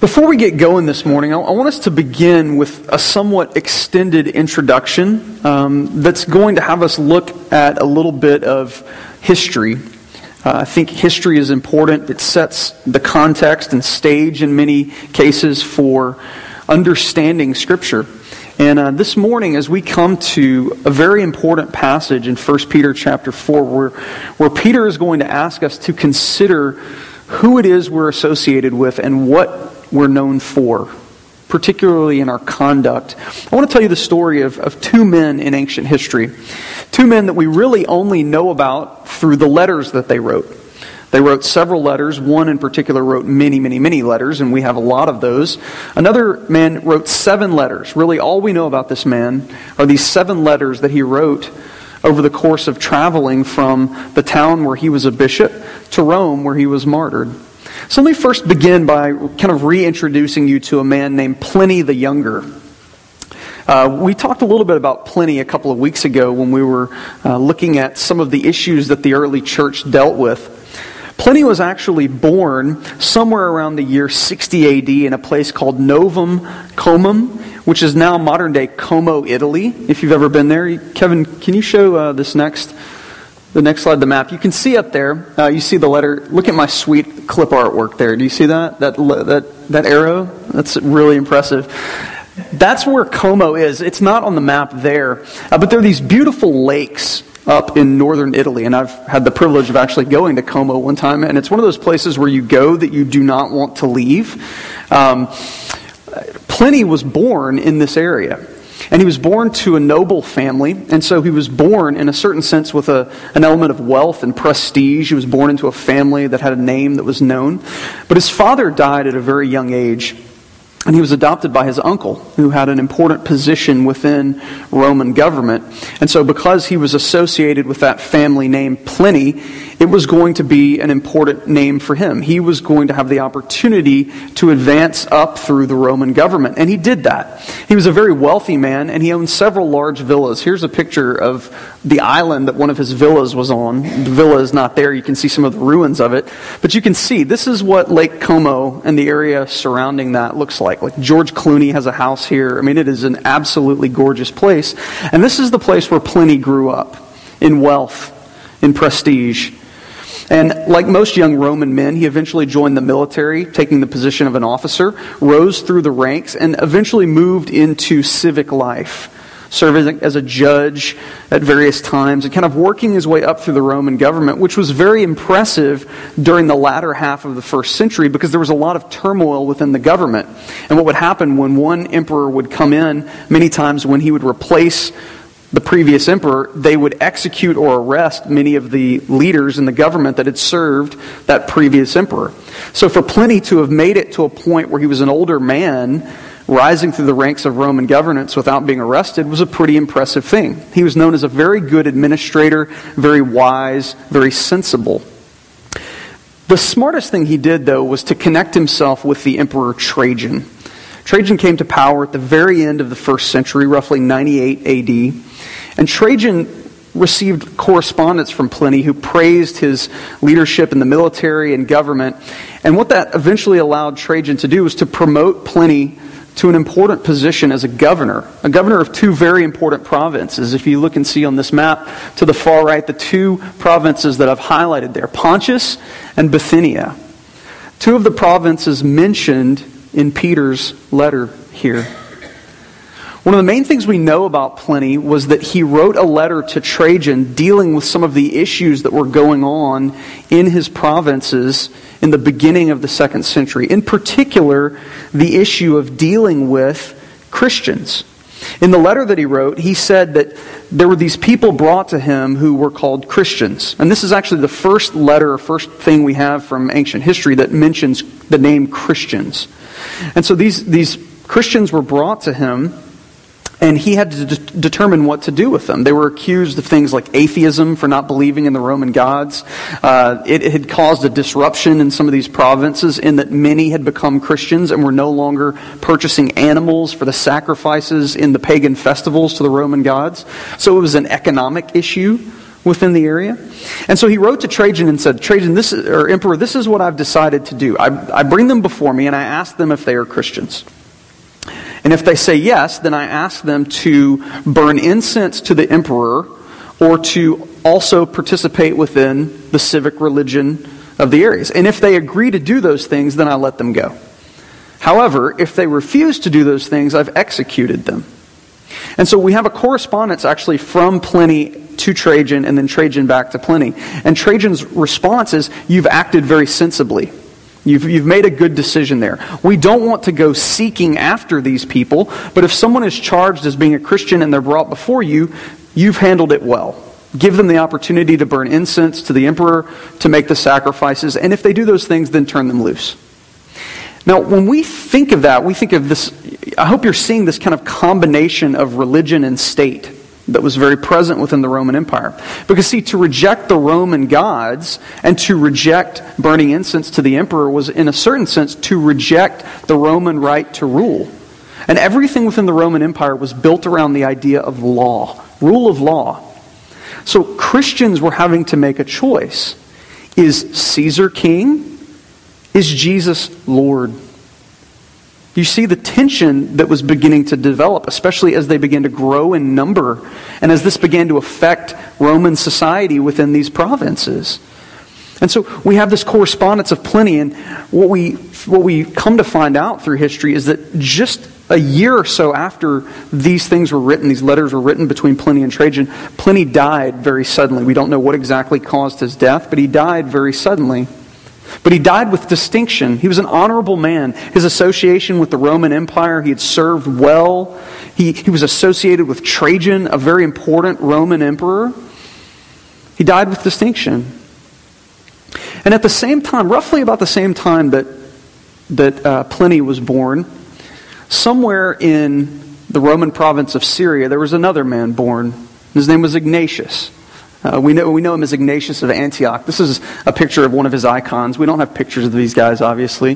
Before we get going this morning, I want us to begin with a somewhat extended introduction that's going to have us look at a little bit of history. I think history is important. It sets the context and stage in many cases for understanding Scripture. And this morning, as we come to a very important passage in 1 Peter chapter 4, where Peter is going to ask us to consider who it is we're associated with and what we're known for, particularly in our conduct. I want to tell you the story of two men in ancient history. Two men that we really only know about through the letters that they wrote. They wrote several letters. One in particular wrote many, many, many letters, and we have a lot of those. Another man wrote 7 letters. Really, all we know about this man are these 7 letters that he wrote over the course of traveling from the town where he was a bishop to Rome where he was martyred. So let me first begin by kind of reintroducing you to a man named Pliny the Younger. We talked a little bit about Pliny a couple of weeks ago when we were looking at some of the issues that the early church dealt with. Pliny was actually born somewhere around the year 60 AD in a place called Novum Comum, which is now modern-day Como, Italy, if you've ever been there. Kevin, can you show the next slide, the map? You can see up there, you see the letter. Look at my sweet clip artwork there. Do you see that? That arrow? That's really impressive. That's where Como is. It's not on the map there. But there are these beautiful lakes up in northern Italy. And I've had the privilege of actually going to Como one time. And it's one of those places where you go that you do not want to leave. Pliny was born in this area. And he was born to a noble family, and so he was born, in a certain sense, with an element of wealth and prestige. He was born into a family that had a name that was known. But his father died at a very young age, and he was adopted by his uncle, who had an important position within Roman government. And so because he was associated with that family name, Pliny, it was going to be an important name for him. He was going to have the opportunity to advance up through the Roman government. And he did that. He was a very wealthy man, and he owned several large villas. Here's a picture of the island that one of his villas was on. The villa is not there. You can see some of the ruins of it. But you can see, this is what Lake Como and the area surrounding that looks like. Like George Clooney has a house here. I mean, it is an absolutely gorgeous place. And this is the place where Pliny grew up, in wealth, in prestige. And like most young Roman men, he eventually joined the military, taking the position of an officer, rose through the ranks, and eventually moved into civic life, serving as a judge at various times, and kind of working his way up through the Roman government, which was very impressive during the latter half of the first century because there was a lot of turmoil within the government. And what would happen when one emperor would come in, many times when he would replace the previous emperor, they would execute or arrest many of the leaders in the government that had served that previous emperor. So for Pliny to have made it to a point where he was an older man, rising through the ranks of Roman governance without being arrested, was a pretty impressive thing. He was known as a very good administrator, very wise, very sensible. The smartest thing he did, though, was to connect himself with the Emperor Trajan. Trajan came to power at the very end of the first century, roughly 98 AD. And Trajan received correspondence from Pliny who praised his leadership in the military and government. And what that eventually allowed Trajan to do was to promote Pliny to an important position as a governor of 2 very important provinces. If you look and see on this map to the far right, the 2 provinces that I've highlighted there, Pontus and Bithynia. 2 of the provinces mentioned in Peter's letter here. One of the main things we know about Pliny was that he wrote a letter to Trajan dealing with some of the issues that were going on in his provinces in the beginning of the 2nd century. In particular, the issue of dealing with Christians. In the letter that he wrote, he said that there were these people brought to him who were called Christians. And this is actually the first letter, first thing we have from ancient history that mentions the name Christians. And so these Christians were brought to him, and he had to determine what to do with them. They were accused of things like atheism, for not believing in the Roman gods. It had caused a disruption in some of these provinces in that many had become Christians and were no longer purchasing animals for the sacrifices in the pagan festivals to the Roman gods. So it was an economic issue within the area. And so he wrote to Trajan and said, Trajan, Emperor, this is what I've decided to do. I bring them before me and I ask them if they are Christians. And if they say yes, then I ask them to burn incense to the emperor or to also participate within the civic religion of the areas. And if they agree to do those things, then I let them go. However, if they refuse to do those things, I've executed them. And so we have a correspondence actually from Pliny to Trajan and then Trajan back to Pliny. And Trajan's response is, you've acted very sensibly. You've made a good decision there. We don't want to go seeking after these people, but if someone is charged as being a Christian and they're brought before you, you've handled it well. Give them the opportunity to burn incense to the emperor, to make the sacrifices, and if they do those things, then turn them loose. Now, when we think of that, we think of this, I hope you're seeing this kind of combination of religion and state that was very present within the Roman Empire. Because see, to reject the Roman gods and to reject burning incense to the emperor was, in a certain sense, to reject the Roman right to rule. And everything within the Roman Empire was built around the idea of law, rule of law. So Christians were having to make a choice. Is Caesar king? Is Jesus Lord? You see the tension that was beginning to develop, especially as they began to grow in number and as this began to affect Roman society within these provinces. And so we have this correspondence of Pliny, and what we come to find out through history is that just a year or so after these things were written, these letters were written between Pliny and Trajan, Pliny died very suddenly. We don't know what exactly caused his death, but he died very suddenly. But he died with distinction. He was an honorable man. His association with the Roman Empire, he had served well. He was associated with Trajan, a very important Roman emperor. He died with distinction. And at the same time, roughly about the same time that Pliny was born, somewhere in the Roman province of Syria, there was another man born. His name was Ignatius. We know him as Ignatius of Antioch. This is a picture of one of his icons. We don't have pictures of these guys, obviously.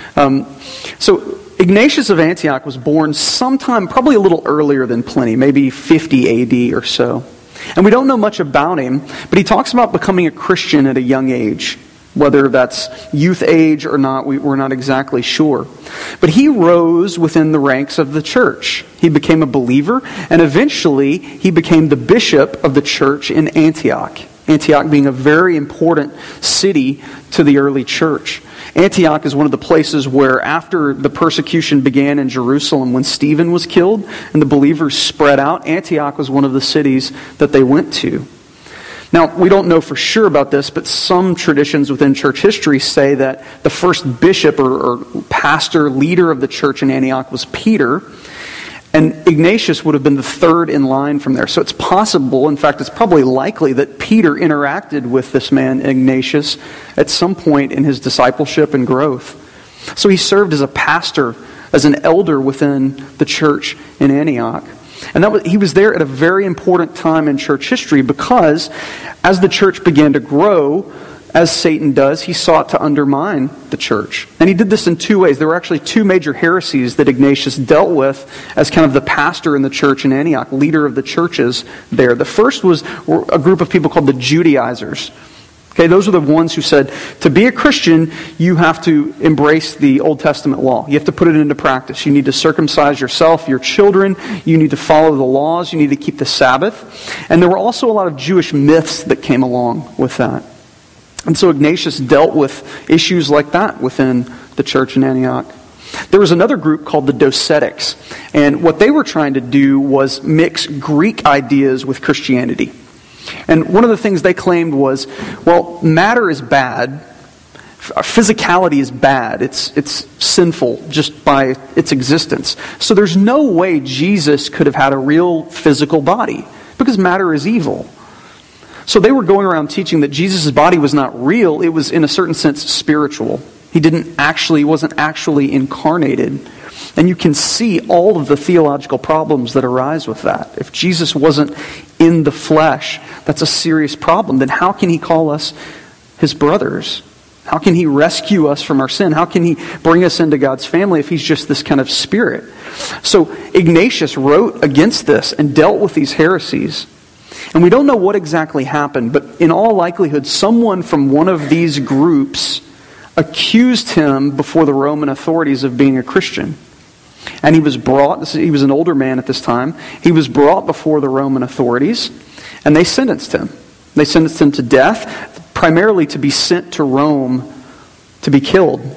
So Ignatius of Antioch was born sometime, probably a little earlier than Pliny, maybe 50 AD or so. And we don't know much about him, but he talks about becoming a Christian at a young age. Whether that's youth age or not, we're not exactly sure. But he rose within the ranks of the church. He became a believer, and eventually he became the bishop of the church in Antioch. Antioch being a very important city to the early church. Antioch is one of the places where, after the persecution began in Jerusalem when Stephen was killed and the believers spread out, Antioch was one of the cities that they went to. Now, we don't know for sure about this, but some traditions within church history say that the first bishop or pastor, leader of the church in Antioch was Peter, and Ignatius would have been the third in line from there. So it's possible, in fact, it's probably likely that Peter interacted with this man, Ignatius, at some point in his discipleship and growth. So he served as a pastor, as an elder within the church in Antioch. And he was there at a very important time in church history because as the church began to grow, as Satan does, he sought to undermine the church. And he did this in two ways. There were actually two major heresies that Ignatius dealt with as kind of the pastor in the church in Antioch, leader of the churches there. The first was a group of people called the Judaizers. Okay, those are the ones who said, to be a Christian, you have to embrace the Old Testament law. You have to put it into practice. You need to circumcise yourself, your children. You need to follow the laws. You need to keep the Sabbath. And there were also a lot of Jewish myths that came along with that. And so Ignatius dealt with issues like that within the church in Antioch. There was another group called the Docetics. And what they were trying to do was mix Greek ideas with Christianity. And one of the things they claimed was, well, matter is bad. Physicality is bad. It's sinful just by its existence. So there's no way Jesus could have had a real physical body because matter is evil. So they were going around teaching that Jesus' body was not real. It was, in a certain sense, spiritual. He wasn't actually incarnated. And you can see all of the theological problems that arise with that. If Jesus wasn't in the flesh, that's a serious problem. Then how can he call us his brothers? How can he rescue us from our sin? How can he bring us into God's family if he's just this kind of spirit? So Ignatius wrote against this and dealt with these heresies. And we don't know what exactly happened, but in all likelihood, someone from one of these groups accused him before the Roman authorities of being a Christian. And he was an older man at this time, he was brought before the Roman authorities, and they sentenced him. They sentenced him to death, primarily to be sent to Rome to be killed.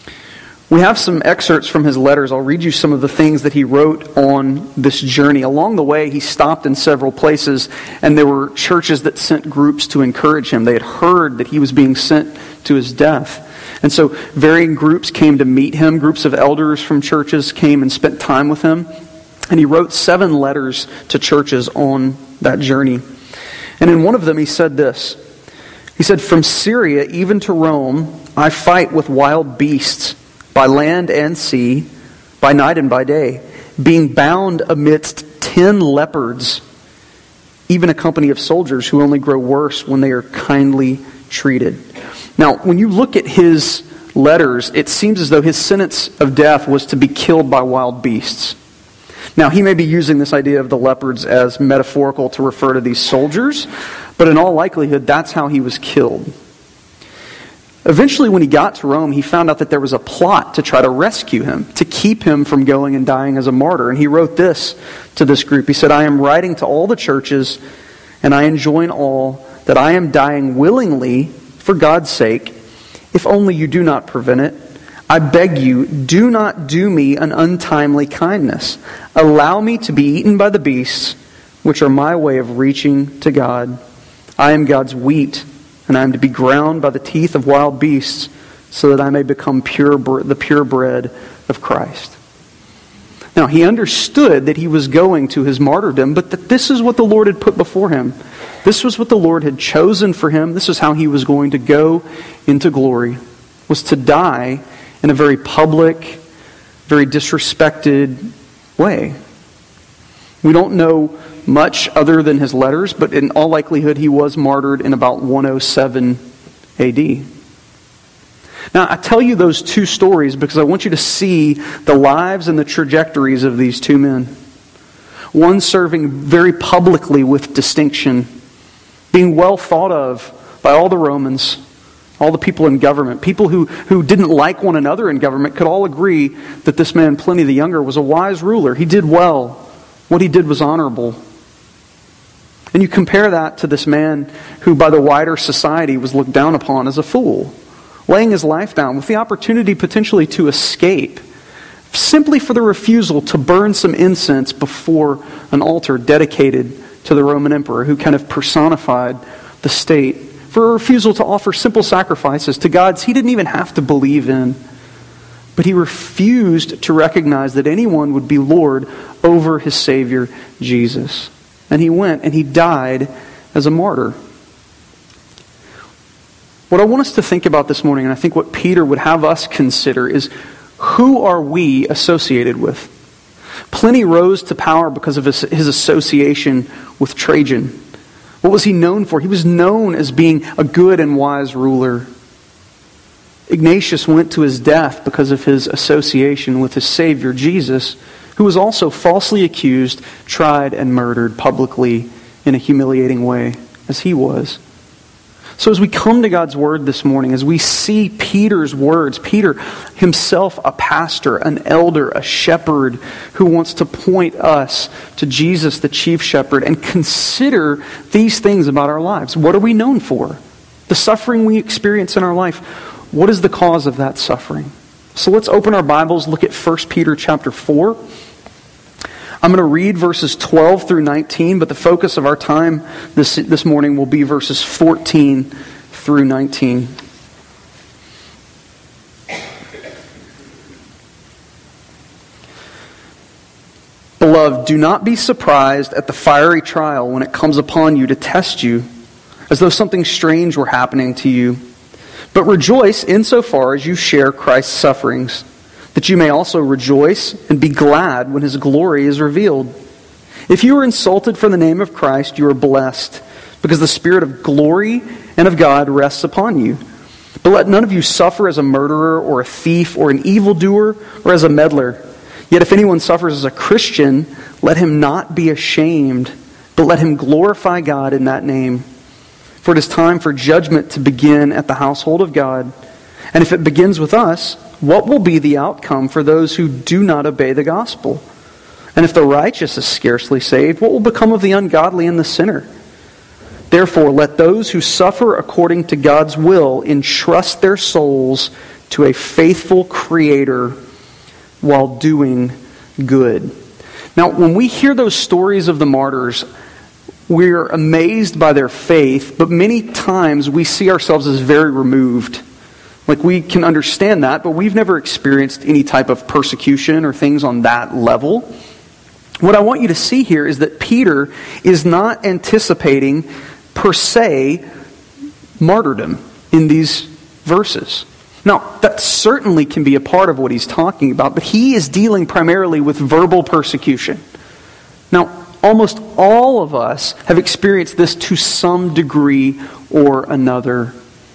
We have some excerpts from his letters. I'll read you some of the things that he wrote on this journey. Along the way, he stopped in several places, and there were churches that sent groups to encourage him. They had heard that he was being sent to his death. And so varying groups came to meet him. Groups of elders from churches came and spent time with him. And he wrote 7 letters to churches on that journey. And in one of them he said this. He said, "From Syria even to Rome, I fight with wild beasts, by land and sea, by night and by day, being bound amidst 10 leopards, even a company of soldiers who only grow worse when they are kindly treated." Now, when you look at his letters, it seems as though his sentence of death was to be killed by wild beasts. Now, he may be using this idea of the leopards as metaphorical to refer to these soldiers, but in all likelihood, that's how he was killed. Eventually, when he got to Rome, he found out that there was a plot to try to rescue him, to keep him from going and dying as a martyr. And he wrote this to this group. He said, "I am writing to all the churches, and I enjoin all that I am dying willingly for God's sake, if only you do not prevent it. I beg you, do not do me an untimely kindness. Allow me to be eaten by the beasts, which are my way of reaching to God. I am God's wheat, and I am to be ground by the teeth of wild beasts, so that I may become the pure bread of Christ." Now, he understood that he was going to his martyrdom, but that this is what the Lord had put before him. This was what the Lord had chosen for him. This is how he was going to go into glory, was to die in a very public, very disrespected way. We don't know much other than his letters, but in all likelihood he was martyred in about 107 AD. Now, I tell you those 2 stories because I want you to see the lives and the trajectories of these 2 men. One serving very publicly with distinction, being well thought of by all the Romans, all the people in government. People who didn't like one another in government could all agree that this man, Pliny the Younger, was a wise ruler. He did well. What he did was honorable. And you compare that to this man who by the wider society was looked down upon as a fool, laying his life down with the opportunity potentially to escape, simply for the refusal to burn some incense before an altar dedicated to the Roman emperor, who kind of personified the state, for a refusal to offer simple sacrifices to gods he didn't even have to believe in. But he refused to recognize that anyone would be Lord over his Savior, Jesus. And he went and he died as a martyr. What I want us to think about this morning, and I think what Peter would have us consider, is who are we associated with? Pliny rose to power because of his association with Trajan. What was he known for? He was known as being a good and wise ruler. Ignatius went to his death because of his association with his Savior, Jesus, who was also falsely accused, tried, and murdered publicly in a humiliating way, as he was. So as we come to God's Word this morning, as we see Peter's words, Peter himself a pastor, an elder, a shepherd who wants to point us to Jesus, the chief shepherd, and consider these things about our lives. What are we known for? The suffering we experience in our life, what is the cause of that suffering? So let's open our Bibles, look at 1 Peter chapter 4. I'm going to read verses 12 through 19, but the focus of our time this morning will be verses 14 through 19. Beloved, do not be surprised at the fiery trial when it comes upon you to test you, as though something strange were happening to you. But rejoice insofar as you share Christ's sufferings, that you may also rejoice and be glad when His glory is revealed. If you are insulted for the name of Christ, you are blessed, because the Spirit of glory and of God rests upon you. But let none of you suffer as a murderer or a thief or an evildoer or as a meddler. Yet if anyone suffers as a Christian, let him not be ashamed, but but let him glorify God in that name. For it is time for judgment to begin at the household of God. And if it begins with us, what will be the outcome for those who do not obey the gospel? And if the righteous is scarcely saved, what will become of the ungodly and the sinner? Therefore, let those who suffer according to God's will entrust their souls to a faithful Creator while doing good. Now, when we hear those stories of the martyrs, we're amazed by their faith, but many times we see ourselves as very removed. Like, we can understand that, but we've never experienced any type of persecution or things on that level. What I want you to see here is that Peter is not anticipating, per se, martyrdom in these verses. Now, that certainly can be a part of what he's talking about, but he is dealing primarily with verbal persecution. Now, almost all of us have experienced this to some degree or another.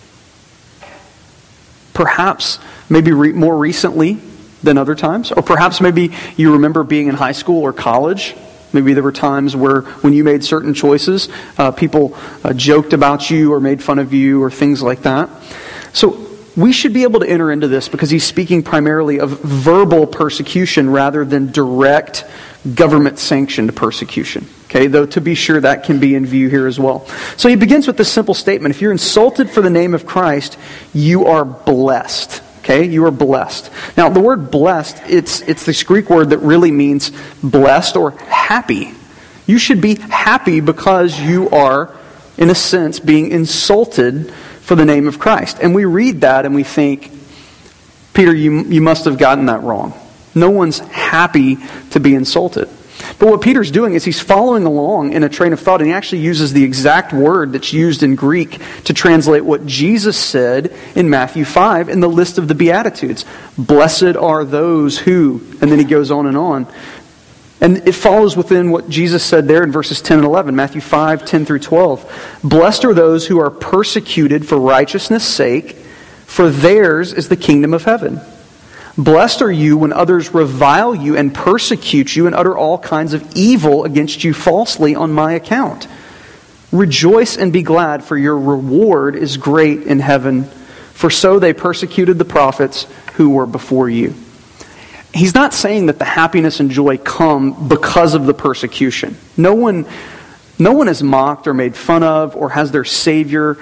Perhaps maybe more recently than other times, or perhaps maybe you remember being in high school or college. Maybe there were times where when you made certain choices, people joked about you or made fun of you or things like that. So we should be able to enter into this because he's speaking primarily of verbal persecution rather than direct government-sanctioned persecution. Okay, though to be sure that can be in view here as well. So he begins with this simple statement. If you're insulted for the name of Christ, you are blessed. Okay, you are blessed. Now, the word blessed, it's this Greek word that really means blessed or happy. You should be happy because you are, in a sense, being insulted for the name of Christ. And we read that and we think, Peter, you must have gotten that wrong. No one's happy to be insulted. But what Peter's doing is he's following along in a train of thought, and he actually uses the exact word that's used in Greek to translate what Jesus said in Matthew 5 in the list of the Beatitudes. Blessed are those who, and then he goes on and on. And it follows within what Jesus said there in verses 10 and 11, Matthew 5, 10 through 12. Blessed are those who are persecuted for righteousness' sake, for theirs is the kingdom of heaven. Blessed are you when others revile you and persecute you and utter all kinds of evil against you falsely on my account. Rejoice and be glad, for your reward is great in heaven, for so they persecuted the prophets who were before you. He's not saying that the happiness and joy come because of the persecution. No one is mocked or made fun of or has their Savior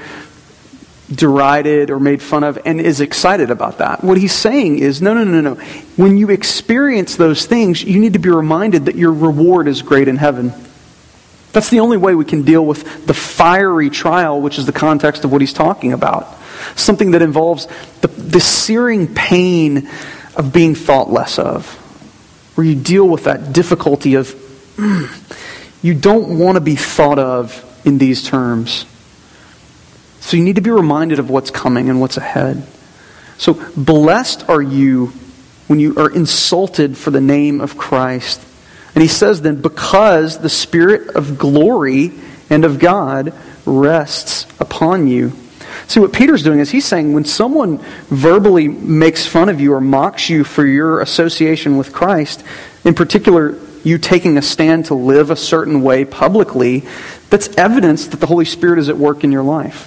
derided or made fun of and is excited about that. What he's saying is, no. When you experience those things, you need to be reminded that your reward is great in heaven. That's the only way we can deal with the fiery trial, which is the context of what he's talking about. Something that involves the searing pain of being thought less of. Where you deal with that difficulty of, you don't want to be thought of in these terms. So you need to be reminded of what's coming and what's ahead. So blessed are you when you are insulted for the name of Christ. And he says then, because the Spirit of glory and of God rests upon you. See, what Peter's doing is he's saying when someone verbally makes fun of you or mocks you for your association with Christ, in particular, you taking a stand to live a certain way publicly, that's evidence that the Holy Spirit is at work in your life.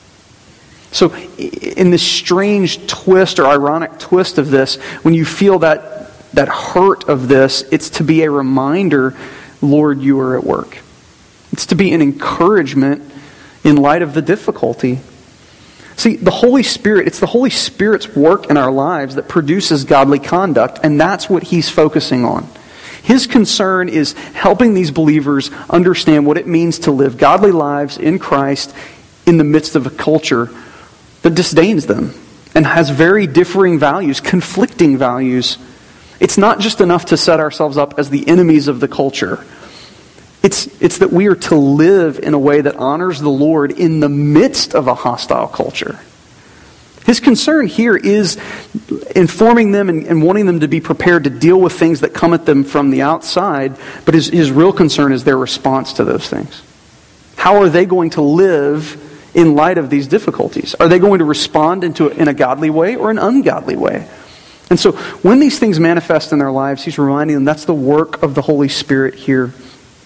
So in this strange twist or ironic twist of this, when you feel that hurt of this, it's to be a reminder, Lord, you are at work. It's to be an encouragement in light of the difficulty. See, the Holy Spirit, it's the Holy Spirit's work in our lives that produces godly conduct, and that's what he's focusing on. His concern is helping these believers understand what it means to live godly lives in Christ in the midst of a culture that disdains them and has very differing values, conflicting values. It's not just enough to set ourselves up as the enemies of the culture. It's that we are to live in a way that honors the Lord in the midst of a hostile culture. His concern here is informing them and wanting them to be prepared to deal with things that come at them from the outside, but his real concern is their response to those things. How are they going to live in light of these difficulties? Are they going to respond in a godly way or an ungodly way? And so when these things manifest in their lives, he's reminding them that's the work of the Holy Spirit here.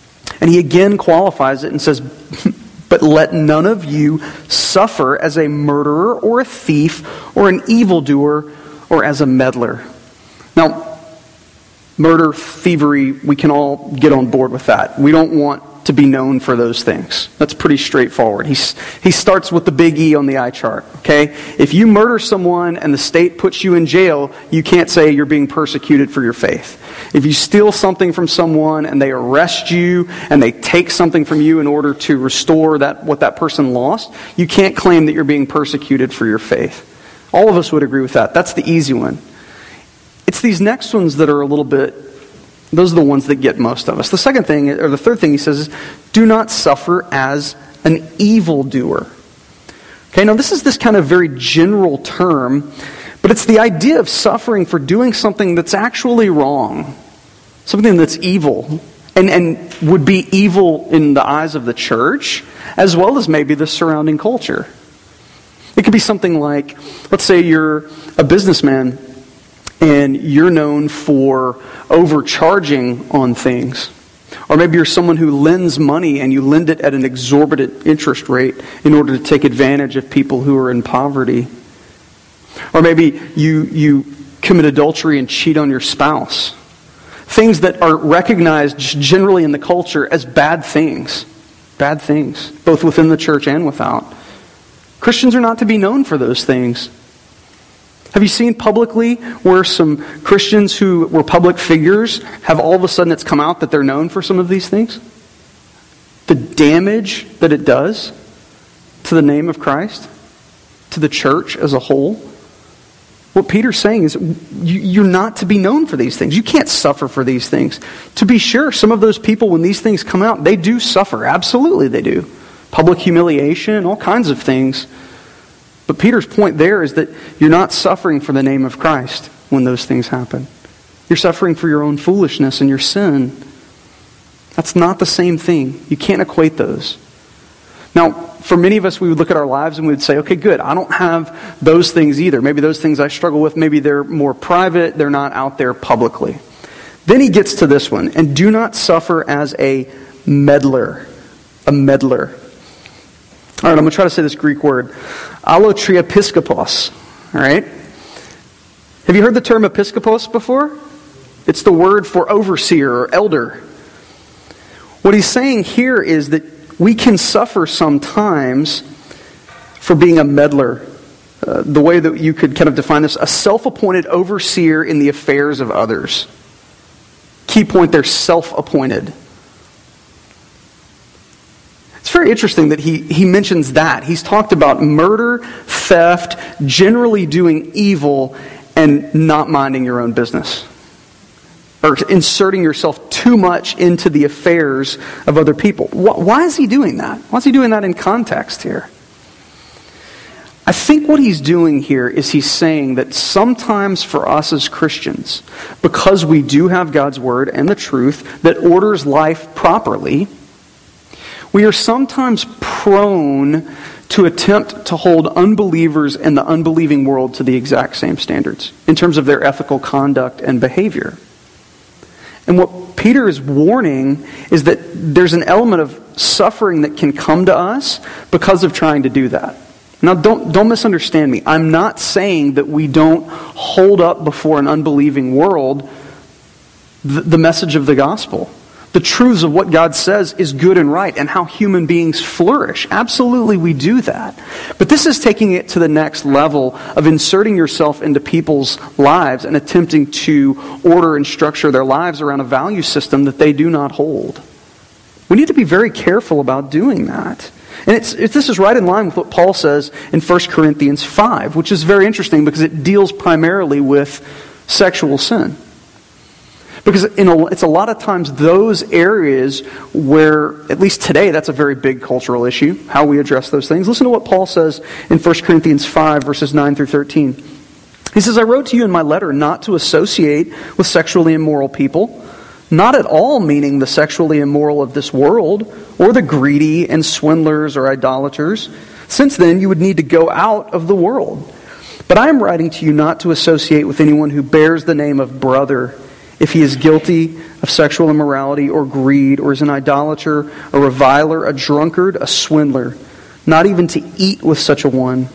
And he again qualifies it and says, but let none of you suffer as a murderer or a thief or an evildoer or as a meddler. Now, murder, thievery, we can all get on board with that. We don't want to be known for those things. That's pretty straightforward. He starts with the big E on the eye chart. Okay? If you murder someone and the state puts you in jail, you can't say you're being persecuted for your faith. If you steal something from someone and they arrest you and they take something from you in order to restore what that person lost, you can't claim that you're being persecuted for your faith. All of us would agree with that. That's the easy one. It's these next ones that are a little bit, those are the ones that get most of us. The second thing, or the third thing he says is, do not suffer as an evildoer. Okay, now this is this kind of very general term, but it's the idea of suffering for doing something that's actually wrong. Something that's evil. And would be evil in the eyes of the church, as well as maybe the surrounding culture. It could be something like, let's say you're a businessman, and you're known for overcharging on things. Or maybe you're someone who lends money and you lend it at an exorbitant interest rate in order to take advantage of people who are in poverty. Or maybe you commit adultery and cheat on your spouse. Things that are recognized generally in the culture as bad things. Bad things, both within the church and without. Christians are not to be known for those things. Have you seen publicly where some Christians who were public figures have all of a sudden it's come out that they're known for some of these things? The damage that it does to the name of Christ, to the church as a whole. What Peter's saying is you're not to be known for these things. You can't suffer for these things. To be sure, some of those people, when these things come out, they do suffer. Absolutely they do. Public humiliation, all kinds of things. But Peter's point there is that you're not suffering for the name of Christ when those things happen. You're suffering for your own foolishness and your sin. That's not the same thing. You can't equate those. Now, for many of us, we would look at our lives and we would say, okay, good, I don't have those things either. Maybe those things I struggle with, maybe they're more private, they're not out there publicly. Then he gets to this one, and do not suffer as a meddler. A meddler. All right, I'm going to try to say this Greek word. Allotriapiskopos. All right? Have you heard the term episkopos before? It's the word for overseer or elder. What he's saying here is that we can suffer sometimes for being a meddler. The way that you could kind of define this, a self-appointed overseer in the affairs of others. Key point there, self-appointed. It's very interesting that he mentions that. He's talked about murder, theft, generally doing evil, and not minding your own business. Or inserting yourself too much into the affairs of other people. Why is he doing that? Why is he doing that in context here? I think what he's doing here is he's saying that sometimes for us as Christians, because we do have God's Word and the truth that orders life properly, we are sometimes prone to attempt to hold unbelievers in the unbelieving world to the exact same standards in terms of their ethical conduct and behavior. And what Peter is warning is that there's an element of suffering that can come to us because of trying to do that. Now, don't misunderstand me. I'm not saying that we don't hold up before an unbelieving world the message of the gospel. The truths of what God says is good and right and how human beings flourish. Absolutely we do that. But this is taking it to the next level of inserting yourself into people's lives and attempting to order and structure their lives around a value system that they do not hold. We need to be very careful about doing that. And this is right in line with what Paul says in 1 Corinthians 5, which is very interesting because it deals primarily with sexual sin. Because it's a lot of times those areas where, at least today, that's a very big cultural issue, how we address those things. Listen to what Paul says in 1 Corinthians 5, verses 9 through 13. He says, I wrote to you in my letter not to associate with sexually immoral people, not at all meaning the sexually immoral of this world, or the greedy and swindlers or idolaters. Since then, you would need to go out of the world. But I am writing to you not to associate with anyone who bears the name of brother if he is guilty of sexual immorality or greed, or is an idolater, a reviler, a drunkard, a swindler, not even to eat with such a one.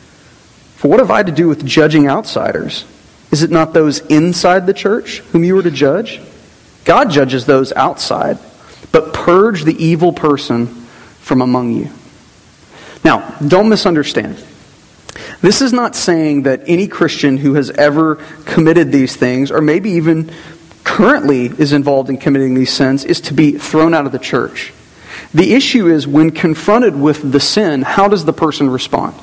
For what have I to do with judging outsiders? Is it not those inside the church whom you are to judge? God judges those outside, but purge the evil person from among you. Now, don't misunderstand. This is not saying that any Christian who has ever committed these things, or maybe even currently is involved in committing these sins, is to be thrown out of the church. The issue is, when confronted with the sin, how does the person respond?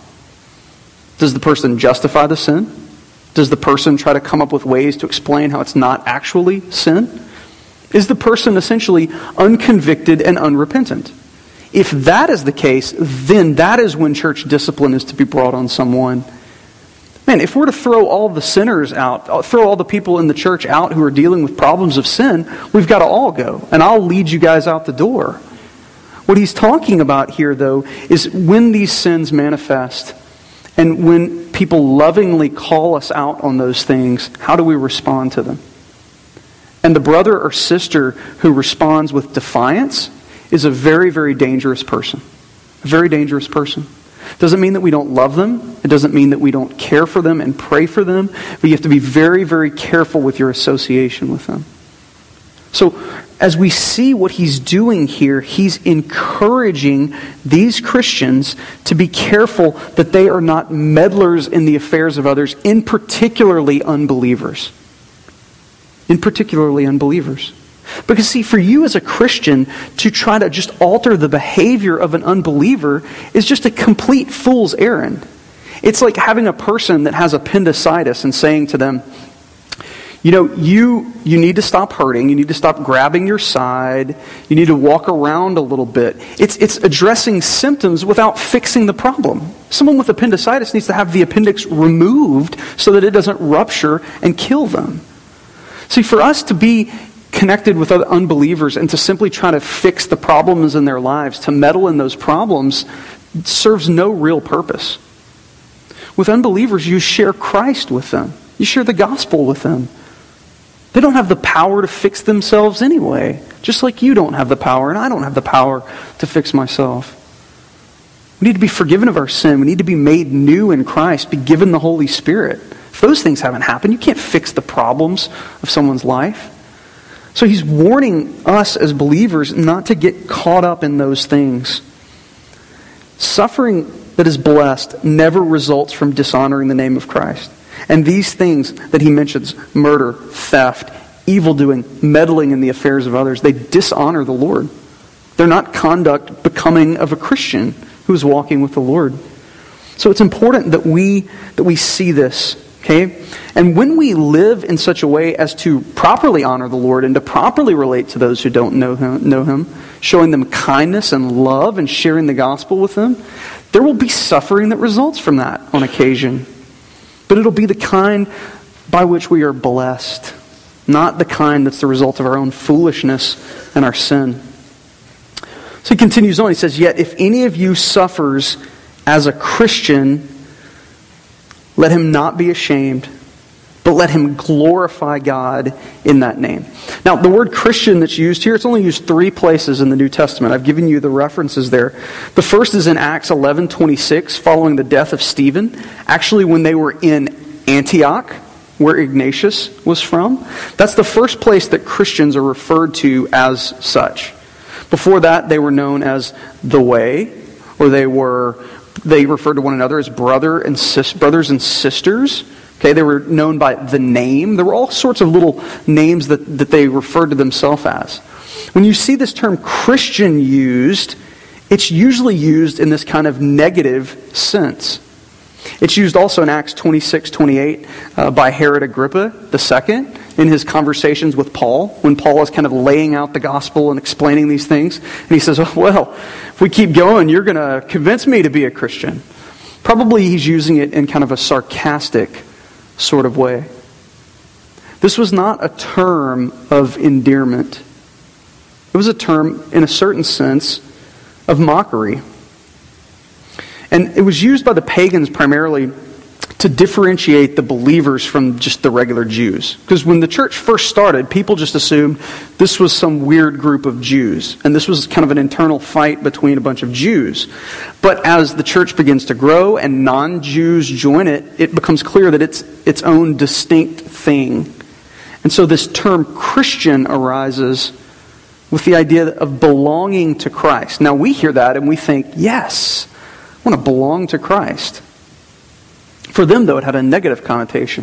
Does the person justify the sin? Does the person try to come up with ways to explain how it's not actually sin? Is the person essentially unconvicted and unrepentant? If that is the case, then that is when church discipline is to be brought on someone. Man, if we're to throw all the sinners out, throw all the people in the church out who are dealing with problems of sin, we've got to all go. And I'll lead you guys out the door. What he's talking about here, though, is when these sins manifest and when people lovingly call us out on those things, how do we respond to them? And the brother or sister who responds with defiance is a very, very dangerous person. A very dangerous person. Doesn't mean that we don't love them. It doesn't mean that we don't care for them and pray for them. But you have to be very, very careful with your association with them. So, as we see what he's doing here, he's encouraging these Christians to be careful that they are not meddlers in the affairs of others, in particularly unbelievers. In particularly unbelievers. Because see, for you as a Christian to try to just alter the behavior of an unbeliever is just a complete fool's errand. It's like having a person that has appendicitis and saying to them, you know, you need to stop hurting, you need to stop grabbing your side, you need to walk around a little bit. It's addressing symptoms without fixing the problem. Someone with appendicitis needs to have the appendix removed so that it doesn't rupture and kill them. See, for us to be connected with other unbelievers and to simply try to fix the problems in their lives, to meddle in those problems, serves no real purpose. With unbelievers, you share Christ with them. You share the gospel with them. They don't have the power to fix themselves anyway, just like you don't have the power and I don't have the power to fix myself. We need to be forgiven of our sin. We need to be made new in Christ, be given the Holy Spirit. If those things haven't happened, you can't fix the problems of someone's life. So he's warning us as believers not to get caught up in those things. Suffering that is blessed never results from dishonoring the name of Christ. And these things that he mentions, murder, theft, evildoing, meddling in the affairs of others, they dishonor the Lord. They're not conduct becoming of a Christian who is walking with the Lord. So it's important that we see this. Okay? And when we live in such a way as to properly honor the Lord and to properly relate to those who don't know Him, showing them kindness and love and sharing the gospel with them, there will be suffering that results from that on occasion. But it'll be the kind by which we are blessed, not the kind that's the result of our own foolishness and our sin. So he continues on. He says, "Yet if any of you suffers as a Christian, let him not be ashamed, but let him glorify God in that name." Now, the word Christian that's used here, it's only used 3 places in the New Testament. I've given you the references there. The first is in Acts 11:26, following the death of Stephen. Actually, when they were in Antioch, where Ignatius was from. That's the first place that Christians are referred to as such. Before that, they were known as the Way, or they referred to one another as brothers and sisters. Okay, they were known by the name. There were all sorts of little names that they referred to themselves as. When you see this term Christian used, it's usually used in this kind of negative sense. It's used also in Acts 26:28 by Herod Agrippa II in his conversations with Paul, when Paul is kind of laying out the gospel and explaining these things. And he says, "Oh, well, if we keep going, you're going to convince me to be a Christian." Probably he's using it in kind of a sarcastic sort of way. This was not a term of endearment. It was a term, in a certain sense, of mockery. And it was used by the pagans primarily to differentiate the believers from just the regular Jews. Because when the church first started, people just assumed this was some weird group of Jews. And this was kind of an internal fight between a bunch of Jews. But as the church begins to grow and non-Jews join it, it becomes clear that it's its own distinct thing. And so this term Christian arises with the idea of belonging to Christ. Now we hear that and we think, yes, I want to belong to Christ. For them, though, it had a negative connotation.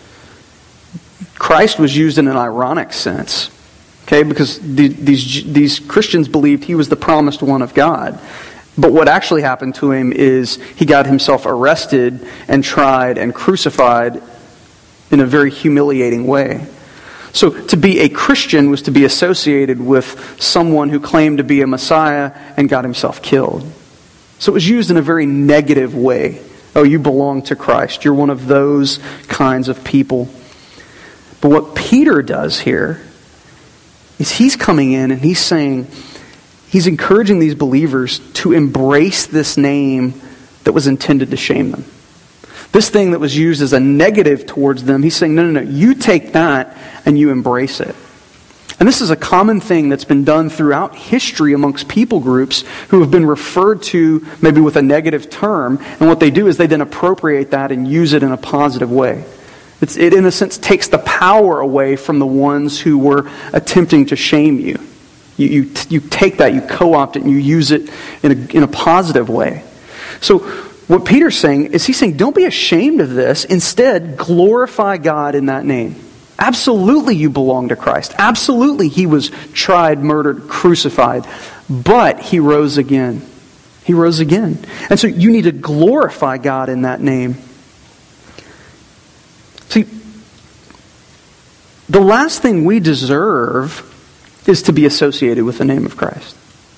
Christ was used in an ironic sense, okay, because these Christians believed he was the promised one of God. But what actually happened to him is he got himself arrested and tried and crucified in a very humiliating way. So to be a Christian was to be associated with someone who claimed to be a Messiah and got himself killed. So it was used in a very negative way. Oh, you belong to Christ. You're one of those kinds of people. But what Peter does here is he's coming in and he's saying, he's encouraging these believers to embrace this name that was intended to shame them. This thing that was used as a negative towards them, he's saying, no, you take that and you embrace it. And this is a common thing that's been done throughout history amongst people groups who have been referred to maybe with a negative term. And what they do is they then appropriate that and use it in a positive way. It in a sense takes the power away from the ones who were attempting to shame you. You take that, you co-opt it, and you use it in a positive way. So what Peter's saying is he's saying, don't be ashamed of this. Instead, glorify God in that name. Absolutely you belong to Christ. Absolutely he was tried, murdered, crucified. But he rose again. He rose again. And so you need to glorify God in that name. See, the last thing we deserve is to be associated with the name of Christ.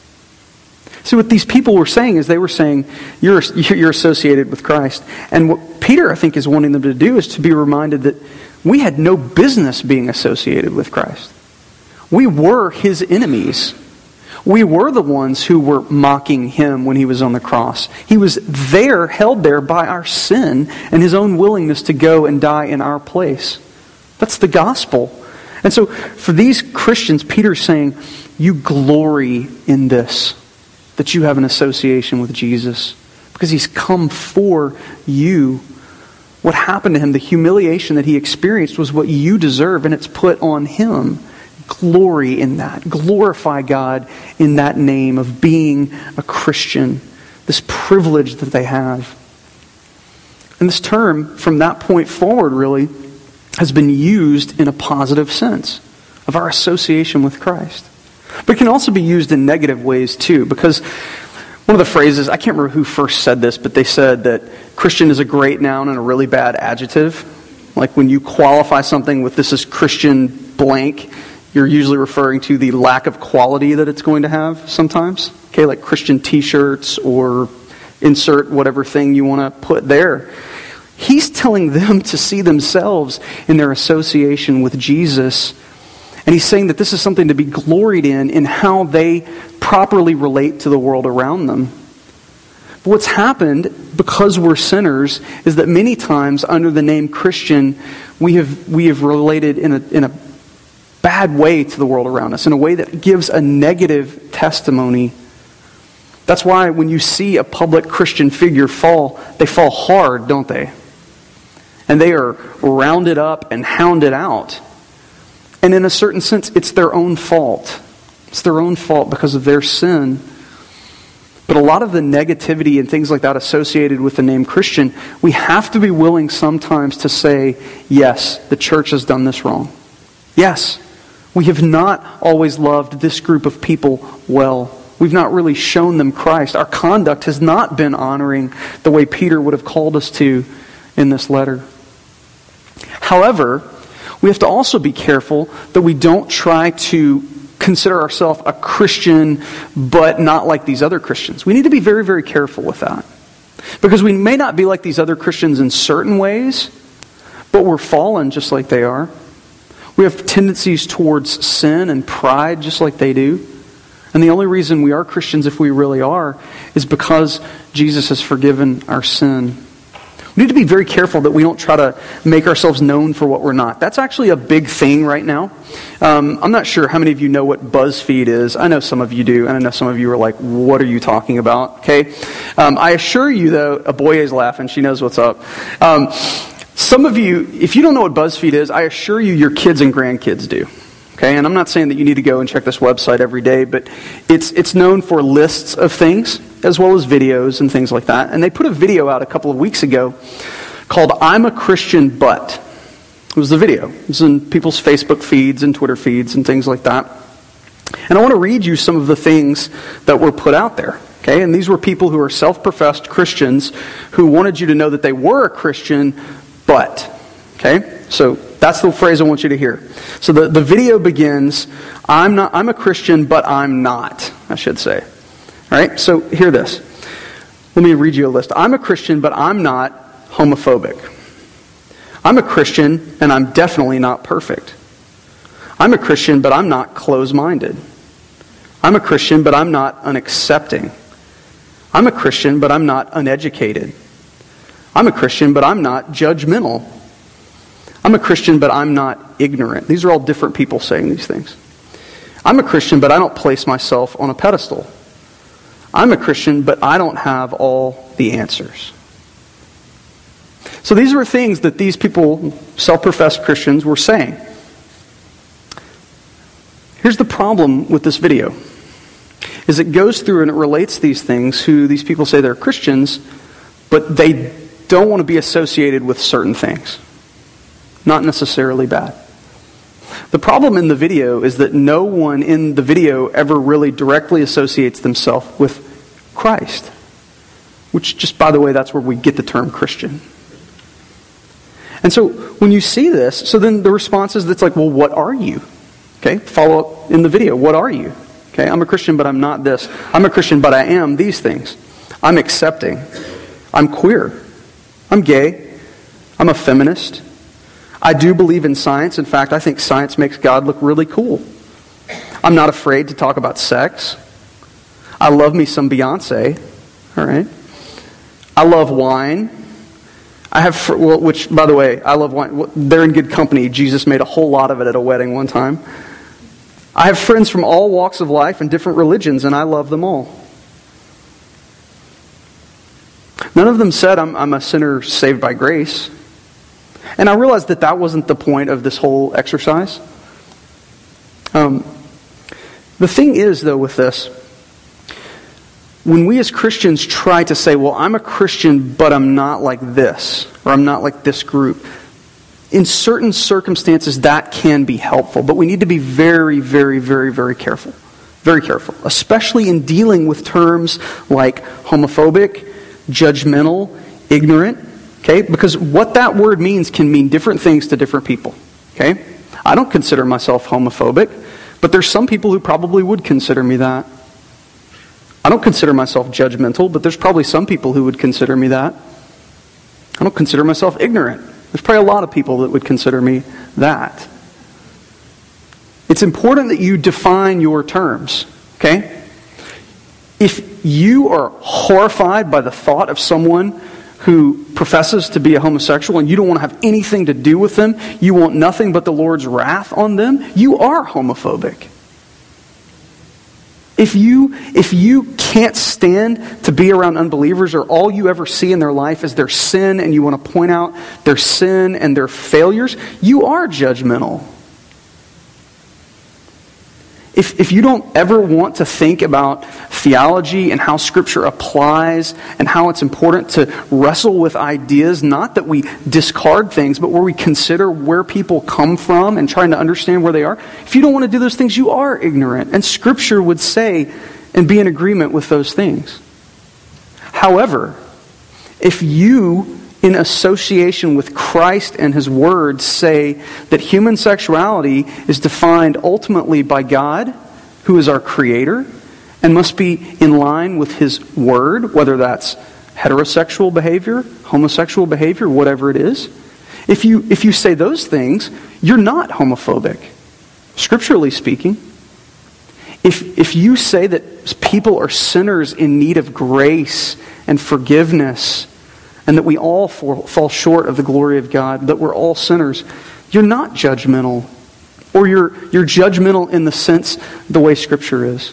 See, what these people were saying is they were saying, you're associated with Christ. And what Peter, I think, is wanting them to do is to be reminded that we had no business being associated with Christ. We were his enemies. We were the ones who were mocking him when he was on the cross. He was there, held there by our sin and his own willingness to go and die in our place. That's the gospel. And so for these Christians, Peter's saying, you glory in this, that you have an association with Jesus, because he's come for you. What happened to him, the humiliation that he experienced, was what you deserve, and it's put on him. Glory in that. Glorify God in that name of being a Christian. This privilege that they have. And this term, from that point forward, really, has been used in a positive sense of our association with Christ. But it can also be used in negative ways too, because one of the phrases, I can't remember who first said this, but they said that Christian is a great noun and a really bad adjective. Like when you qualify something with this is Christian blank, you're usually referring to the lack of quality that it's going to have sometimes. Okay, like Christian t-shirts or insert whatever thing you want to put there. He's telling them to see themselves in their association with Jesus. And he's saying that this is something to be gloried in how they properly relate to the world around them. But what's happened, because we're sinners, is that many times under the name Christian, we have related in a bad way to the world around us, in a way that gives a negative testimony. That's why when you see a public Christian figure fall, they fall hard, don't they? And they are rounded up and hounded out. And in a certain sense, it's their own fault. It's their own fault because of their sin. But a lot of the negativity and things like that associated with the name Christian, we have to be willing sometimes to say, yes, the church has done this wrong. Yes, we have not always loved this group of people well. We've not really shown them Christ. Our conduct has not been honoring the way Peter would have called us to in this letter. However, we have to also be careful that we don't try to consider ourselves a Christian, but not like these other Christians. We need to be very, very careful with that. Because we may not be like these other Christians in certain ways, but we're fallen just like they are. We have tendencies towards sin and pride just like they do. And the only reason we are Christians, if we really are, is because Jesus has forgiven our sin. We need to be very careful that we don't try to make ourselves known for what we're not. That's actually a big thing right now. I'm not sure how many of you know what BuzzFeed is. I know some of you do, and I know some of you are like, what are you talking about? Okay. I assure you, though, Aboye's laughing. She knows what's up. Some of you, if you don't know what BuzzFeed is, I assure you your kids and grandkids do. Okay, and I'm not saying that you need to go and check this website every day, but it's known for lists of things, as well as videos and things like that. And they put a video out a couple of weeks ago called I'm a Christian But. It was the video. It was in people's Facebook feeds and Twitter feeds and things like that. And I want to read you some of the things that were put out there. Okay, and these were people who are self-professed Christians who wanted you to know that they were a Christian, but. Okay, so that's the phrase I want you to hear. So the video begins, I'm a Christian, but I'm not, I should say. All right, so hear this. Let me read you a list. I'm a Christian, but I'm not homophobic. I'm a Christian, and I'm definitely not perfect. I'm a Christian, but I'm not close-minded. I'm a Christian, but I'm not unaccepting. I'm a Christian, but I'm not uneducated. I'm a Christian, but I'm not judgmental. I'm a Christian, but I'm not ignorant. These are all different people saying these things. I'm a Christian, but I don't place myself on a pedestal. I'm a Christian, but I don't have all the answers. So these were things that these people, self-professed Christians, were saying. Here's the problem with this video. Is it goes through and it relates these things who these people say they're Christians, but they don't want to be associated with certain things. Not necessarily bad. The problem in the video is that no one in the video ever really directly associates themselves with Christ. Which, just by the way, that's where we get the term Christian. And so, when you see this, so then the response is that's like, well, what are you? Okay, follow up in the video. What are you? Okay, I'm a Christian, but I'm not this. I'm a Christian, but I am these things. I'm accepting. I'm queer. I'm gay. I'm a feminist. I do believe in science. In fact, I think science makes God look really cool. I'm not afraid to talk about sex. I love me some Beyonce. All right. I love wine. I have, which, by the way, I love wine. They're in good company. Jesus made a whole lot of it at a wedding one time. I have friends from all walks of life and different religions, and I love them all. None of them said I'm a sinner saved by grace. And I realized that that wasn't the point of this whole exercise. The thing is, though, with this, when we as Christians try to say, well, I'm a Christian, but I'm not like this, or I'm not like this group, in certain circumstances that can be helpful. But we need to be very, very, very, very careful. Very careful. Especially in dealing with terms like homophobic, judgmental, ignorant. Okay, because what that word means can mean different things to different people. Okay, I don't consider myself homophobic, but there's some people who probably would consider me that. I don't consider myself judgmental, but there's probably some people who would consider me that. I don't consider myself ignorant. There's probably a lot of people that would consider me that. It's important that you define your terms. Okay, if you are horrified by the thought of someone who professes to be a homosexual and you don't want to have anything to do with them, you want nothing but the Lord's wrath on them, you are homophobic. If you can't stand to be around unbelievers, or all you ever see in their life is their sin and you want to point out their sin and their failures, you are judgmental. If you don't ever want to think about theology and how Scripture applies and how it's important to wrestle with ideas, not that we discard things, but where we consider where people come from and trying to understand where they are, if you don't want to do those things, you are ignorant. And Scripture would say and be in agreement with those things. However, if you, in association with Christ and His Word, say that human sexuality is defined ultimately by God, who is our Creator, and must be in line with His Word, whether that's heterosexual behavior, homosexual behavior, whatever it is. If you say those things, you're not homophobic, scripturally speaking. If you say that people are sinners in need of grace and forgiveness and that we all fall short of the glory of God, that we're all sinners, you're not judgmental. Or you're judgmental in the sense the way Scripture is.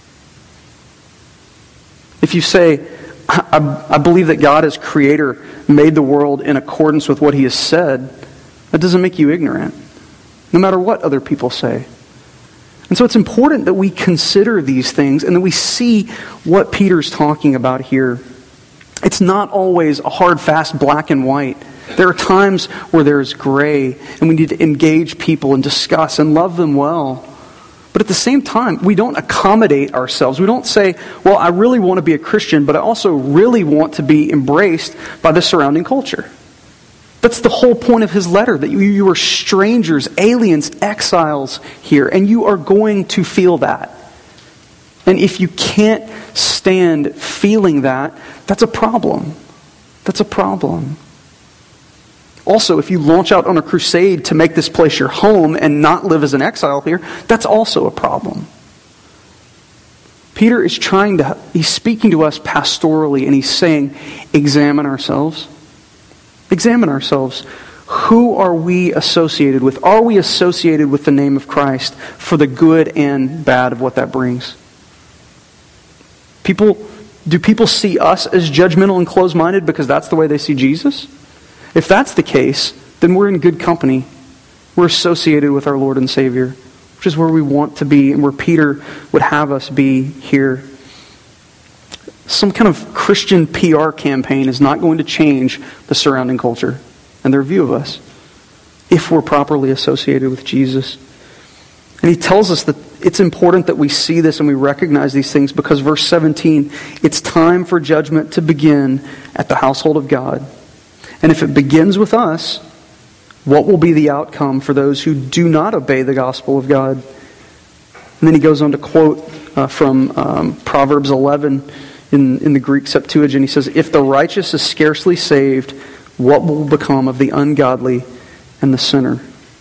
If you say, I believe that God as creator made the world in accordance with what He has said, that doesn't make you ignorant, no matter what other people say. And so it's important that we consider these things and that we see what Peter's talking about here. It's not always a hard, fast, black and white. There are times where there's gray, and we need to engage people and discuss and love them well. But at the same time, we don't accommodate ourselves. We don't say, well, I really want to be a Christian, but I also really want to be embraced by the surrounding culture. That's the whole point of his letter, that you are strangers, aliens, exiles here, and you are going to feel that. And if you can't stand feeling that, that's a problem. That's a problem. Also, if you launch out on a crusade to make this place your home and not live as an exile here, that's also a problem. Peter is he's speaking to us pastorally, and he's saying, examine ourselves. Examine ourselves. Who are we associated with? Are we associated with the name of Christ for the good and bad of what that brings? Do people see us as judgmental and closed-minded because that's the way they see Jesus? If that's the case, then we're in good company. We're associated with our Lord and Savior, which is where we want to be and where Peter would have us be here. Some kind of Christian PR campaign is not going to change the surrounding culture and their view of us if we're properly associated with Jesus. And he tells us that it's important that we see this and we recognize these things because verse 17, it's time for judgment to begin at the household of God. And if it begins with us, what will be the outcome for those who do not obey the gospel of God? And then he goes on to quote from Proverbs 11 in the Greek Septuagint. He says, if the righteous is scarcely saved, what will become of the ungodly and the sinner?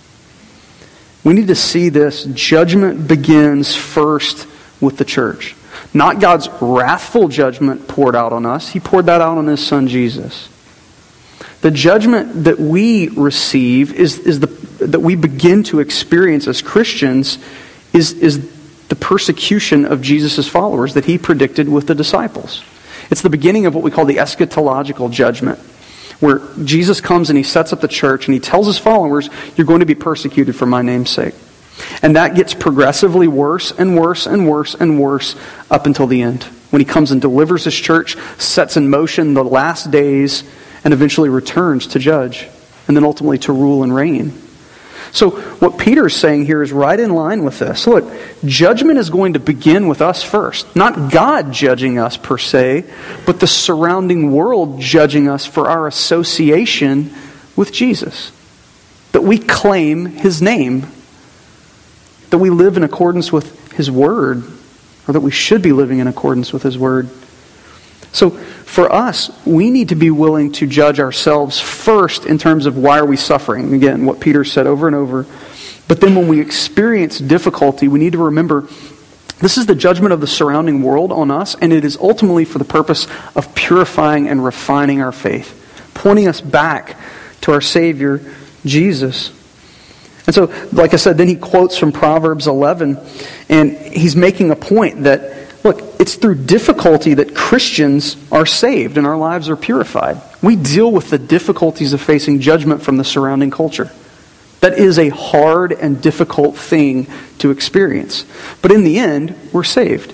We need to see this. Judgment begins first with the church. Not God's wrathful judgment poured out on us. He poured that out on His Son Jesus. The judgment that we receive that we begin to experience as Christians is the persecution of Jesus' followers that He predicted with the disciples. It's the beginning of what we call the eschatological judgment, where Jesus comes and He sets up the church and He tells His followers, you're going to be persecuted for my name's sake. And that gets progressively worse and worse and worse and worse up until the end, when He comes and delivers His church, sets in motion the last days, and eventually returns to judge, and then ultimately to rule and reign. So what Peter is saying here is right in line with this. Look, judgment is going to begin with us first. Not God judging us per se, but the surrounding world judging us for our association with Jesus. That we claim His name. That we live in accordance with His Word. Or that we should be living in accordance with His Word. So for us, we need to be willing to judge ourselves first in terms of why are we suffering. Again, what Peter said over and over. But then when we experience difficulty, we need to remember this is the judgment of the surrounding world on us, and it is ultimately for the purpose of purifying and refining our faith, pointing us back to our Savior, Jesus. And so, like I said, then he quotes from Proverbs 11, and he's making a point that look, it's through difficulty that Christians are saved and our lives are purified. We deal with the difficulties of facing judgment from the surrounding culture. That is a hard and difficult thing to experience. But in the end, we're saved.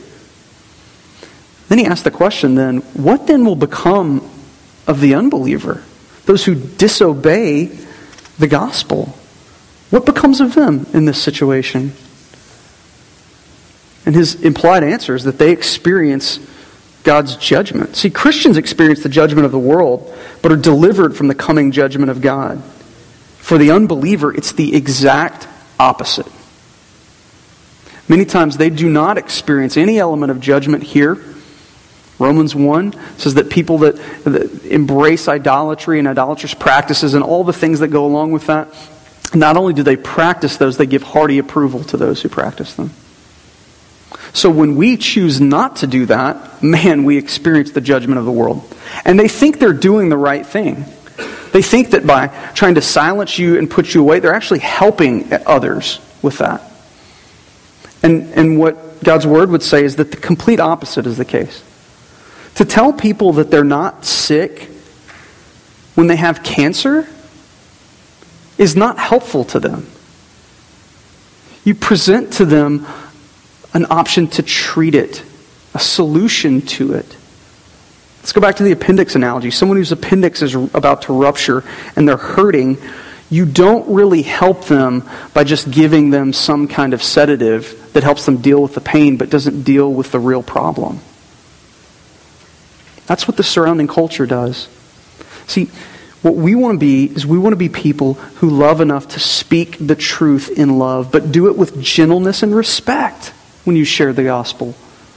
Then he asks the question then, what then will become of the unbeliever? Those who disobey the gospel. What becomes of them in this situation? And his implied answer is that they experience God's judgment. See, Christians experience the judgment of the world, but are delivered from the coming judgment of God. For the unbeliever, it's the exact opposite. Many times they do not experience any element of judgment here. Romans 1 says that people that embrace idolatry and idolatrous practices and all the things that go along with that, not only do they practice those, they give hearty approval to those who practice them. So when we choose not to do that, man, we experience the judgment of the world. And they think they're doing the right thing. They think that by trying to silence you and put you away, they're actually helping others with that. And what God's Word would say is that the complete opposite is the case. To tell people that they're not sick when they have cancer is not helpful to them. You present to them an option to treat it, a solution to it. Let's go back to the appendix analogy. Someone whose appendix is about to rupture and they're hurting, you don't really help them by just giving them some kind of sedative that helps them deal with the pain but doesn't deal with the real problem. That's what the surrounding culture does. See, what we want to be is we want to be people who love enough to speak the truth in love, but do it with gentleness and respect when you share the gospel.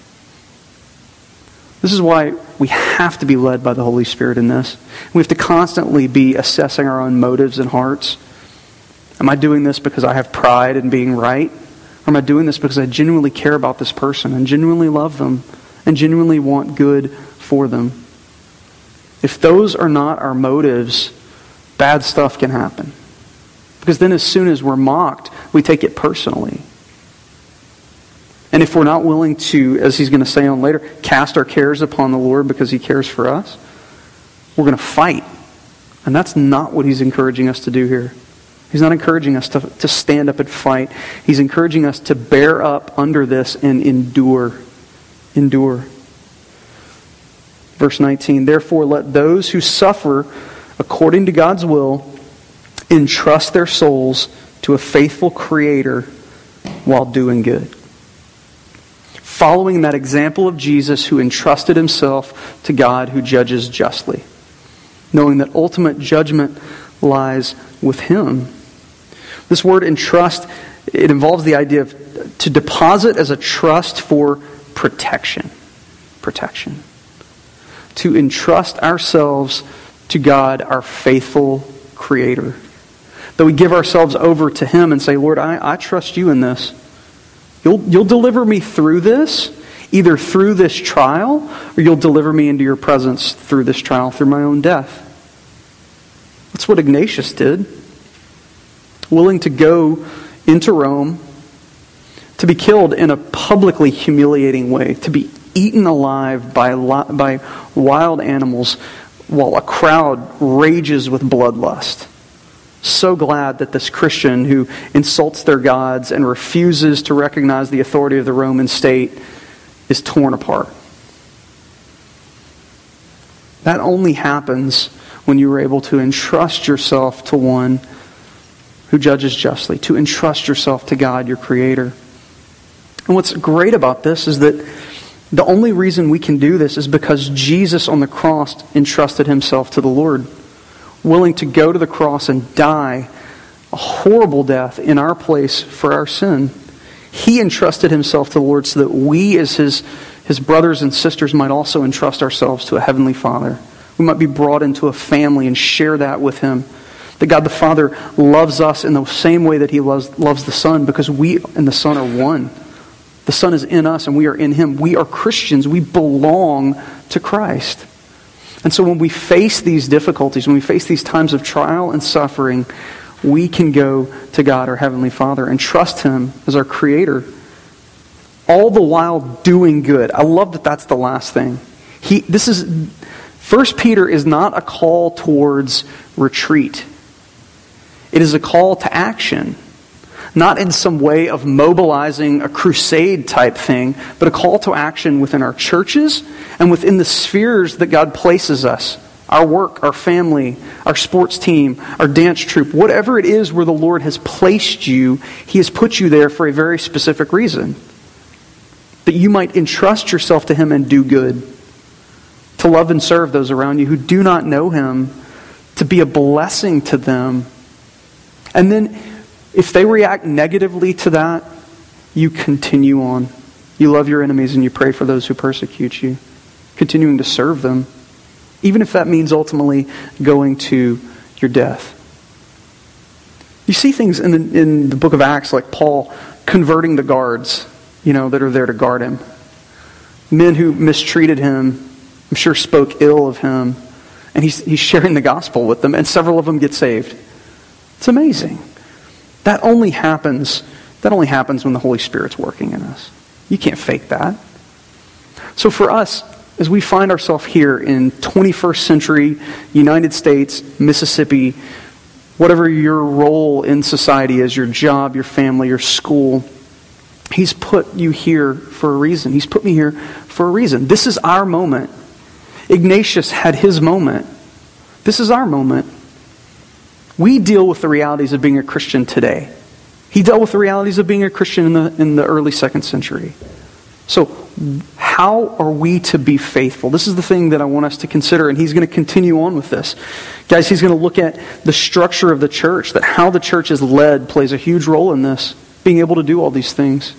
This is why we have to be led by the Holy Spirit in this. We have to constantly be assessing our own motives and hearts. Am I doing this because I have pride in being right? Or am I doing this because I genuinely care about this person and genuinely love them and genuinely want good for them? If those are not our motives, bad stuff can happen. Because then as soon as we're mocked, we take it personally. And if we're not willing to, as he's going to say on later, cast our cares upon the Lord because he cares for us, we're going to fight. And that's not what he's encouraging us to do here. He's not encouraging us to stand up and fight. He's encouraging us to bear up under this and endure. Endure. Verse 19, therefore let those who suffer according to God's will entrust their souls to a faithful Creator while doing good. Following that example of Jesus who entrusted himself to God who judges justly, knowing that ultimate judgment lies with him. This word entrust, it involves the idea of to deposit as a trust for protection. Protection. To entrust ourselves to God, our faithful Creator. That we give ourselves over to him and say, Lord, I trust you in this. You'll deliver me through this, either through this trial, or you'll deliver me into your presence through this trial, through my own death. That's what Ignatius did. Willing to go into Rome, to be killed in a publicly humiliating way, to be eaten alive by wild animals while a crowd rages with bloodlust. So glad that this Christian who insults their gods and refuses to recognize the authority of the Roman state is torn apart. That only happens when you are able to entrust yourself to one who judges justly, to entrust yourself to God, your Creator. And what's great about this is that the only reason we can do this is because Jesus on the cross entrusted himself to the Lord, willing to go to the cross and die a horrible death in our place for our sin. He entrusted himself to the Lord so that we as his brothers and sisters might also entrust ourselves to a heavenly Father. We might be brought into a family and share that with him. That God the Father loves us in the same way that he loves the Son, because we and the Son are one. The Son is in us and we are in him. We are Christians. We belong to Christ. And so when we face these difficulties, when we face these times of trial and suffering, we can go to God, our Heavenly Father, and trust him as our Creator, all the while doing good. I love that that's the last thing. 1 Peter is not a call towards retreat. It is a call to action. Not in some way of mobilizing a crusade type thing, but a call to action within our churches and within the spheres that God places us. Our work, our family, our sports team, our dance troupe, whatever it is where the Lord has placed you, he has put you there for a very specific reason. That you might entrust yourself to him and do good. To love and serve those around you who do not know him. To be a blessing to them. And then, if they react negatively to that, you continue on. You love your enemies and you pray for those who persecute you. Continuing to serve them. Even if that means ultimately going to your death. You see things in the book of Acts like Paul converting the guards. that are there to guard him. Men who mistreated him, I'm sure spoke ill of him. And he's sharing the gospel with them, and several of them get saved. It's amazing. That only happens when the Holy Spirit's working in us. You can't fake that. So for us, as we find ourselves here in 21st century United States, Mississippi, whatever your role in society is, your job, your family, your school, He's put you here for a reason. He's put me here for a reason. This is our moment. Ignatius had his moment. This is our moment. We deal with the realities of being a Christian today. He dealt with the realities of being a Christian in the early 2nd century. So, how are we to be faithful? This is the thing that I want us to consider, and he's going to continue on with this. Guys, he's going to look at the structure of the church, that how the church is led plays a huge role in this, being able to do all these things.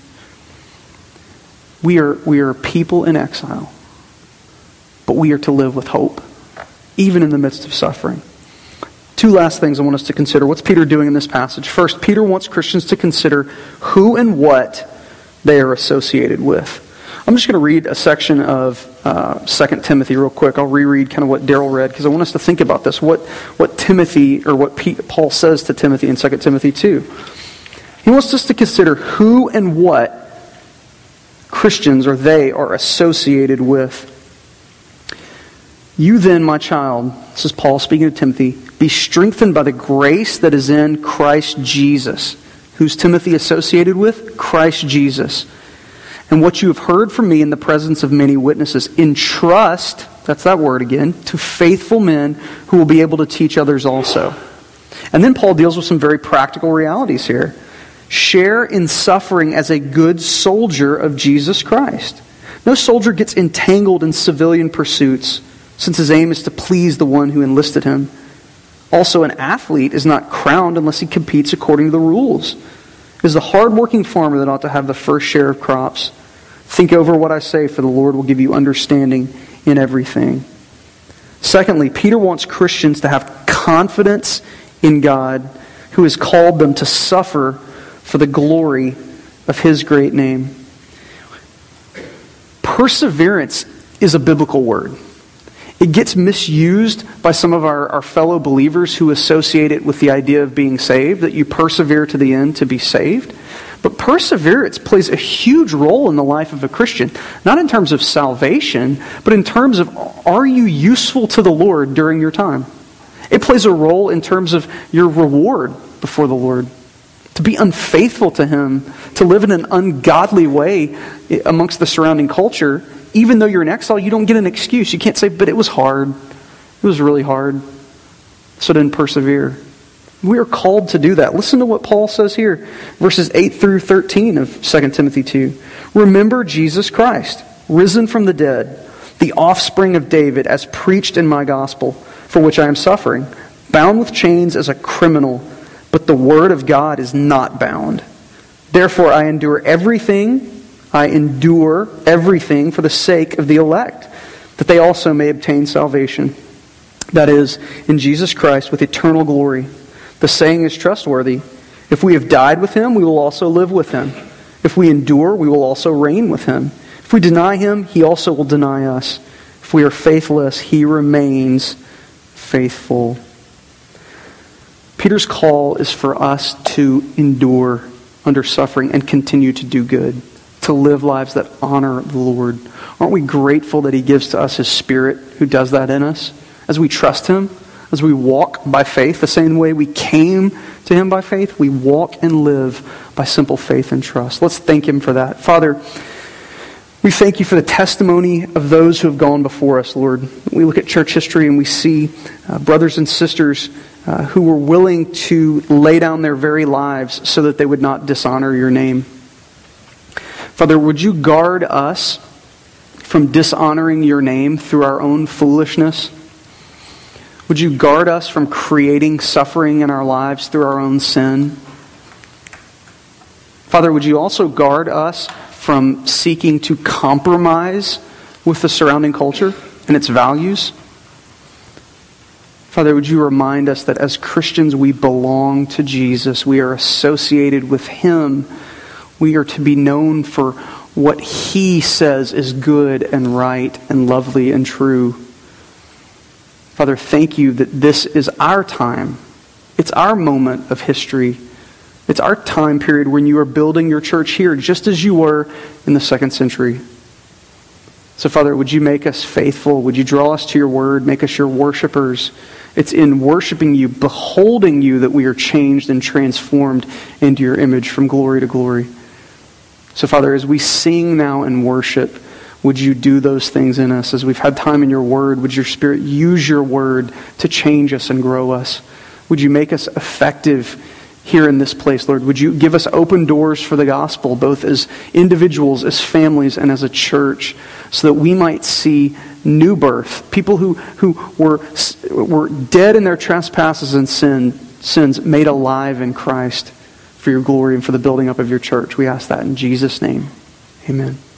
We are people in exile, but we are to live with hope, even in the midst of suffering. 2 last things I want us to consider. What's Peter doing in this passage? First, Peter wants Christians to consider who and what they are associated with. I'm just going to read a section of 2 Timothy real quick. I'll reread kind of what Daryl read because I want us to think about this. What Timothy, or what Paul says to Timothy in 2 Timothy 2. He wants us to consider who and what Christians or they are associated with. You then, my child, this is Paul speaking to Timothy, be strengthened by the grace that is in Christ Jesus. Who's Timothy associated with? Christ Jesus. And what you have heard from me in the presence of many witnesses, entrust, that's that word again, to faithful men who will be able to teach others also. And then Paul deals with some very practical realities here. Share in suffering as a good soldier of Jesus Christ. No soldier gets entangled in civilian pursuits, since his aim is to please the one who enlisted him. Also, an athlete is not crowned unless he competes according to the rules. It is the hard-working farmer that ought to have the first share of crops. Think over what I say, for the Lord will give you understanding in everything. Secondly, Peter wants Christians to have confidence in God, who has called them to suffer for the glory of His great name. Perseverance is a biblical word. It gets misused by some of our fellow believers who associate it with the idea of being saved, that you persevere to the end to be saved. But perseverance plays a huge role in the life of a Christian, not in terms of salvation, but in terms of, are you useful to the Lord during your time? It plays a role in terms of your reward before the Lord. To be unfaithful to Him, to live in an ungodly way amongst the surrounding culture, even though you're in exile, you don't get an excuse. You can't say, but it was hard. It was really hard. So I didn't persevere. We are called to do that. Listen to what Paul says here. Verses 8 through 13 of 2 Timothy 2. Remember Jesus Christ, risen from the dead, the offspring of David, as preached in my gospel, for which I am suffering, bound with chains as a criminal, but the word of God is not bound. Therefore I endure everything for the sake of the elect, that they also may obtain salvation. That is, in Jesus Christ with eternal glory. The saying is trustworthy. If we have died with Him, we will also live with Him. If we endure, we will also reign with Him. If we deny Him, He also will deny us. If we are faithless, He remains faithful. Peter's call is for us to endure under suffering and continue to do good, to live lives that honor the Lord. Aren't we grateful that He gives to us His Spirit who does that in us? As we trust Him, as we walk by faith, the same way we came to Him by faith, we walk and live by simple faith and trust. Let's thank Him for that. Father, we thank You for the testimony of those who have gone before us, Lord. We look at church history and we see brothers and sisters who were willing to lay down their very lives so that they would not dishonor Your name. Father, would You guard us from dishonoring Your name through our own foolishness? Would You guard us from creating suffering in our lives through our own sin? Father, would You also guard us from seeking to compromise with the surrounding culture and its values? Father, would You remind us that as Christians we belong to Jesus. We are associated with Him. We are to be known for what He says is good and right and lovely and true. Father, thank you that this is our time. It's our moment of history. It's our time period when you are building your church here, just as you were in the 2nd century. So, Father, would you make us faithful? Would you draw us to your word? Make us your worshipers. It's in worshiping you, beholding you, that we are changed and transformed into your image from glory to glory. So, Father, as we sing now and worship, would you do those things in us? As we've had time in your word, would your Spirit use your word to change us and grow us? Would you make us effective here in this place, Lord? Would you give us open doors for the gospel, both as individuals, as families, and as a church, so that we might see new birth, people who were dead in their trespasses and sins made alive in Christ for your glory and for the building up of your church. We ask that in Jesus' name. Amen.